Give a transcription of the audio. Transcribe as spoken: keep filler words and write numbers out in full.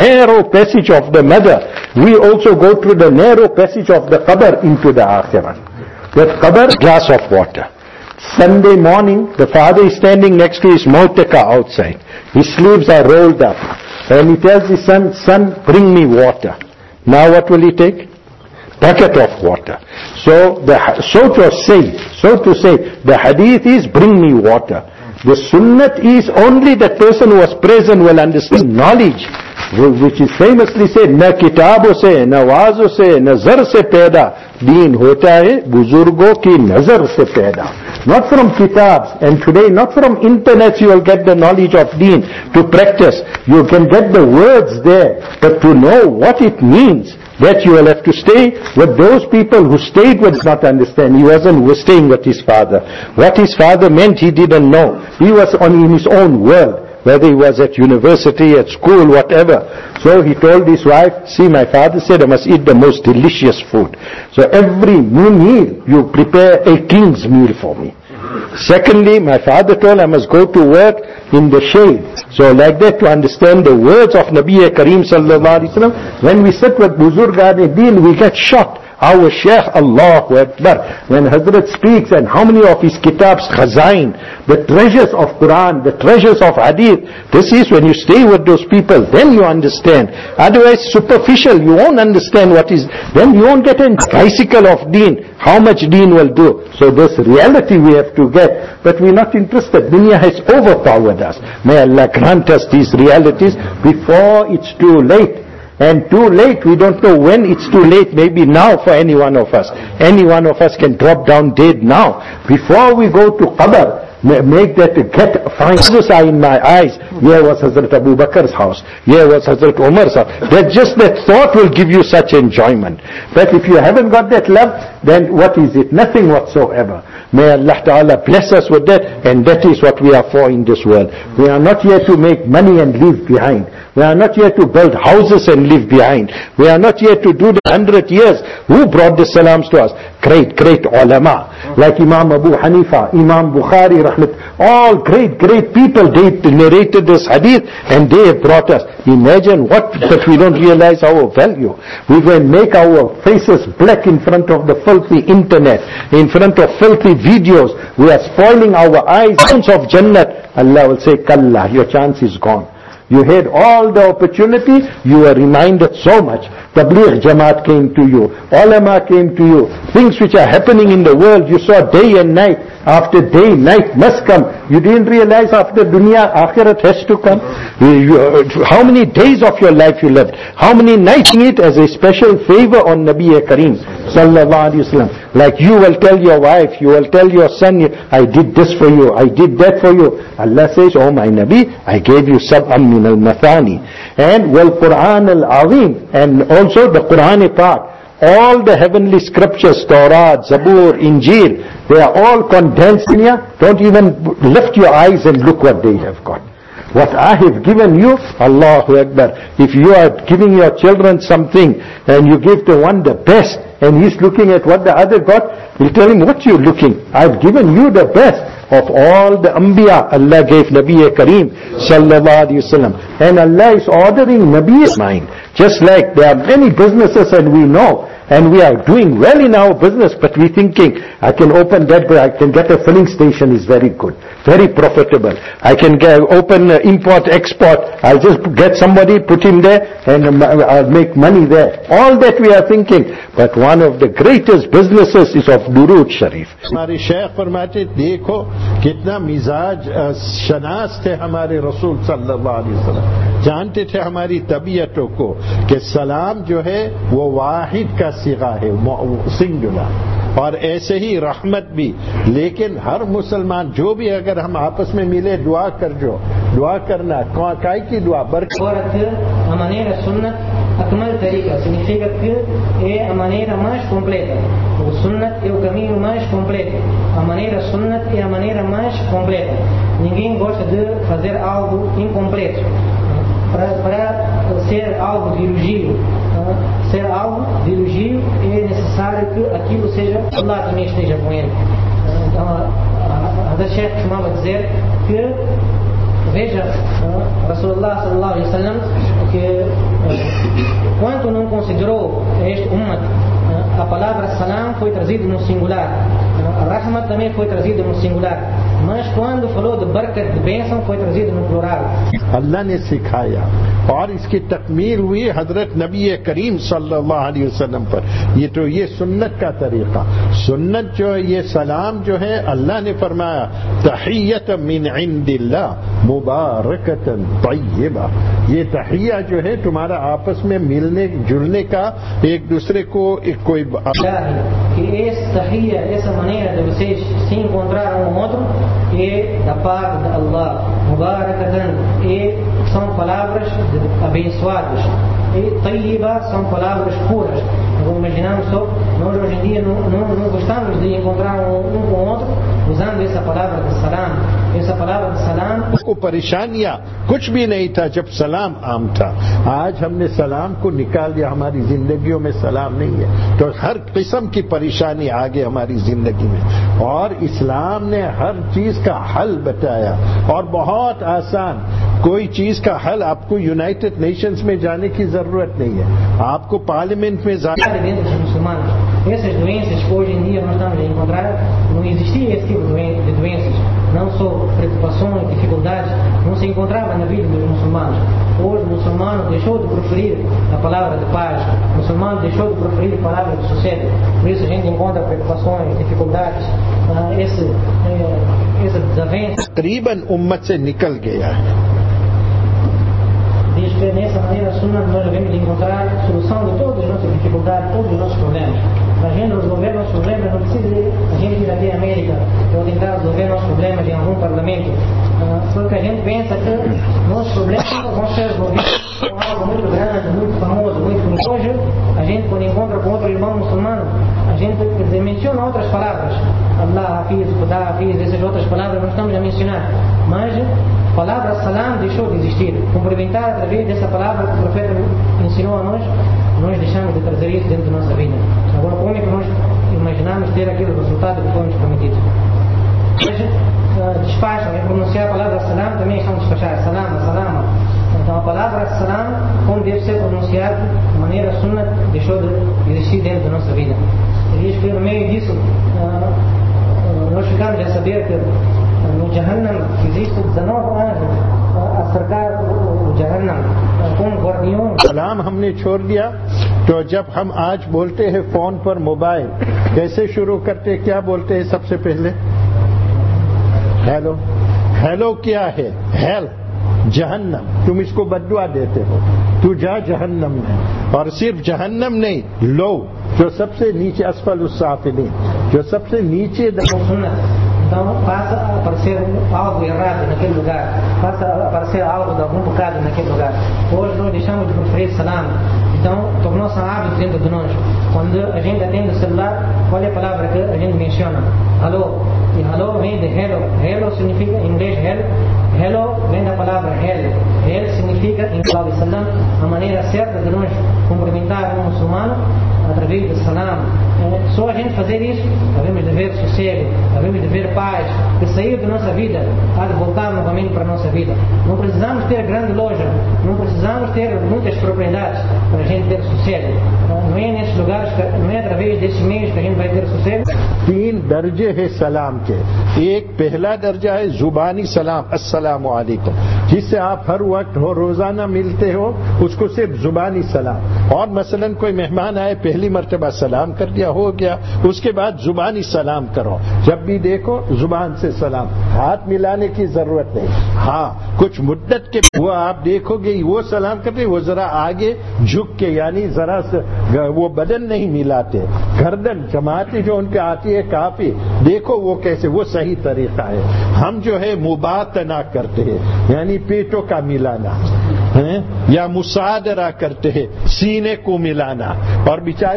narrow passage of the mother, we also go through the narrow passage of the qabr into the akhirah. That qabr, glass of water. Sunday morning, the father is standing next to his motaka outside. His sleeves are rolled up. And he tells his son, son, bring me water. Now what will he take? Bucket of water. So, the, so to say, so to say, the hadith is, bring me water. The sunnat is only that person who was present will understand knowledge, which is famously said, na kitabo se, na wazo se, nazar se paida, deen hota hai, buzurgo ki nazar se paida. Not from kitabs, and today not from internet you will get the knowledge of deen to practice. You can get the words there, but to know what it means, that you will have to stay with those people who stayed with not understand. He wasn't staying with his father. What his father meant he didn't know. He was on in his own world, whether he was at university, at school, whatever. So he told his wife, see, my father said I must eat the most delicious food. So every meal you prepare a king's meal for me. Secondly, my father told I must go to work in the shade. So like that, to understand the words of Nabi Kareem sallallahu alaihi wasallam, when we sit with Buzurgan-e-Din, we get shocked. Our Shaykh, Allahu Akbar, when Hazrat speaks and how many of his kitabs, Khazain, the treasures of Quran, the treasures of Hadith, this is when you stay with those people, then you understand. Otherwise, superficial, you won't understand what is, then you won't get a bicycle of Deen, how much Deen will do. So this reality we have to get, but we're not interested. Dunya has overpowered us. May Allah grant us these realities before it's too late. And too late, we don't know when it's too late, maybe now for any one of us. Any one of us can drop down dead now. Before we go to qabr, make that get find this eye in my eyes. Here was Hazrat Abu Bakr's house. Here was Hazrat Umar's house. That just that thought will give you such enjoyment. But if you haven't got that love, then what is it? Nothing whatsoever. May Allah Ta'ala bless us with that, and that is what we are for in this world. We are not here to make money and leave behind. We are not here to build houses and leave behind. We are not here to do the hundred years. Who brought the salams to us? Great, great ulama. Like Imam Abu Hanifa, Imam Bukhari, rahmat, all great, great people, they narrated this hadith and they have brought us. Imagine what, but we don't realize our value. We will make our faces black in front of the filthy internet, in front of filthy videos. We are spoiling our eyes of Jannat. Allah will say, Kalla, your chance is gone. You had all the opportunity, you were reminded so much. Tabligh Jamaat came to you, ulama came to you, things which are happening in the world, you saw day and night, after day, night must come. You didn't realize after dunya, akhirat has to come. You, you, how many days of your life you lived? How many nights in it as a special favor on Nabi Kareem sallallahu alaihi wasallam. Like you will tell your wife, you will tell your son, I did this for you, I did that for you. Allah says, oh my Nabi, I gave you sab'an min al-mathani. And wal Quran al-Azim, and also the Quran part. All the heavenly scriptures, Torah, Zabur, Injil, they are all condensed in here. Don't even lift your eyes and look what they have got. What I have given you, Allahu Akbar. If you are giving your children something and you give the one the best and he's looking at what the other got, you tell him, what you looking? I've given you the best of all the Anbiya. Allah gave Nabi Kareem sallallahu alayhi wasallam. And Allah is ordering Nabi's mind. Just like there are many businesses and we know, and we are doing well in our business, but we thinking, I can open that, but I can get a filling station is very good, very profitable. I can get, open uh, import, export, I'll just get somebody, put him there, and um, I'll make money there. All that we are thinking. But one of the greatest businesses is of Durood Sharif. हमारे शेख फरमाते, देखो कितना मिजाज शनास थे हमारे रसूल सल्लल्लाहु अलैहि वसल्लम, जानते थे हमारी तबीयतों को कि सलाम जो है वो वाहिद का सिगा है, सिंगुलर, और ऐसे ही रहमत भी. लेकिन हर मुसलमान जो भी, अगर हम आपस में मिले दुआ कर, जो दुआ करना, काय की दुआ बरकत. A maneira sunnat, akmal tariqa, significa que é a maneira mais completa. O sunnat é o caminho mais completo. A maneira sunnat é a maneira mais completa. Ninguém gosta de fazer algo incompleto. Para, para ser algo de elogio, ser algo de elogio, é necessário que aquilo seja, Allah também esteja com ele. Então, a da Sheikh costumava dizer que, veja, Rasulullah sallallahu alaihi wasallam, que enquanto não considerou este ummat, a palavra salam foi trazida no singular, a rahmat também foi trazida no singular, mas quando falou de barakat, de bênção, foi trazida no plural. अल्लाह ने सिखाया और इसकी तकमील हुई हजरत नबी करीम सल्लल्लाहु अलैहि वसल्लम पर। ये तो ये सुन्नत का तरीका, सुन्नत जो है ये सलाम जो है अल्लाह ने फरमाया तहियत मिन इंदिल्लाह मुबारकतन तय्यबा। ये तहिया जो है तुम्हारा आपस में मिलने जुलने का, एक दूसरे को एक कोई que esse tahiyya, essa maneira de vocês se encontrar um ao outro é da parte de Allah, mubarakatan, e são palavras abençoadas, e tayyiba são palavras puras. Então, imaginamos só, nós hoje em dia não, não, não gostamos de encontrar um, um com o outro usando essa palavra de salam. essa palavra de salam को परेशानियां कुछ भी नहीं था जब सलाम आम था। आज हमने सलाम को निकाल दिया, हमारी जिंदगियों में सलाम नहीं है, तो हर किस्म की परेशानी आ गई हमारी जिंदगी में। और इस्लाम ने हर चीज का हल बताया और बहुत आसान। कोई चीज का हल आपको यूनाइटेड नेशंस में जाने की जरूरत नहीं है, आपको पार्लियामेंट में जाने। Essas doenças que hoje em dia nós estamos a encontrar, não existia esse tipo de doenças, não só preocupações, dificuldades, não se encontrava na vida dos muçulmanos. Hoje o muçulmano deixou de preferir a palavra de paz, o muçulmano deixou de preferir a palavra de sossego, por isso a gente encontra preocupações, dificuldades, esse, esse desavenço. तकरीबन उम्मत से निकल गया है। Diz que nessa maneira Sunnah nós devemos encontrar a solução de todas as nossas dificuldades, todos os nossos problemas. Para a gente resolver nossos problemas, não precisa de a gente ir até a América ou tentar resolver nossos problemas em algum parlamento, porque a gente pensa que nossos problemas vão ser resolvidos com algo muito grande, muito famoso, muito bonito. Hoje, a gente quando encontra com outro irmão muçulmano, a gente menciona outras palavras, Allah, Hafiz, Qudah, Hafiz, essas outras palavras nós estamos a mencionar, mas a palavra salam deixou de existir. Cumprimentar através dessa palavra que o profeta ensinou a nós, nós deixamos de trazer isso dentro da nossa vida. Agora, como é que nós imaginamos ter aquele resultado que foi nos prometido? Hoje, uh, despacham, é pronunciar a palavra salam, também estão a despachar, salama, salama. Então, a palavra salam, como deve ser pronunciado, de maneira sunnah, deixou de existir dentro da nossa vida. E diz que no meio disso, uh, uh, nós ficamos a saber que no Jahannam existe dezenove anjos a cercar o Jahannam com guardiões. सलाम हमने छोड़ दिया, तो जब हम आज बोलते हैं फोन पर मोबाइल, कैसे शुरू करते, क्या बोलते हैं सबसे पहले? हेलो। हेलो क्या है? हेल, जहन्नम। तुम इसको बद्दुआ देते हो, तू जा जहन्नम में। और सिर्फ जहन्नम नहीं, लो, जो सबसे नीचे, असफल उस्साफिलीन, जो सबसे नीचे। Então passa a aparecer algo errado naquele lugar, passa a aparecer algo de algum pecado naquele lugar. Hoje nós deixamos de preferir salam, então tornou-se um hábito dentro de nós. Quando a gente atende o celular, qual é a palavra que a gente menciona? Hello. E hello vem de hello. Hello significa em inglês hello. Hello vem da palavra hel. Hel significa em salam a maneira certa de nós cumprimentar um muçulmano através de salam. É, só a gente fazer isso, devemos de ver sossego, devemos de ver paz, que sair da nossa vida há de voltar novamente para a nossa vida. Não precisamos ter grande loja, não precisamos ter muitas propriedades para a gente ter sossego. Não é nesses lugares, não é através desses meios que a gente vai ter sossego. तीन दर्जे है सलाम के। एक पहला दर्जा है जुबानी सलाम, अस्सलामु अलैकुम, जिससे आप हर वक्त हो रोजाना मिलते हो, उसको सिर्फ जुबानी सलाम। और मसलन कोई मेहमान आए, पहली मर्तबा सलाम कर दिया, हो गया, उसके बाद जुबानी सलाम करो। जब भी देखो जुबान से सलाम, हाथ मिलाने की जरूरत नहीं। हाँ, कुछ मुद्दत के वो आप देखोगे वो सलाम करते, वो जरा आगे झुक के, यानी जरा वो बदन नहीं मिलाते, गर्दन जमाते जो उनके आती है काफी, देखो वो कैसे, वो सही तरीका है। हम जो है मुबातना करते हैं, यानी पेटों का मिलाना है, या मुसादरा करते हैं, सीने को मिलाना, और बेचारे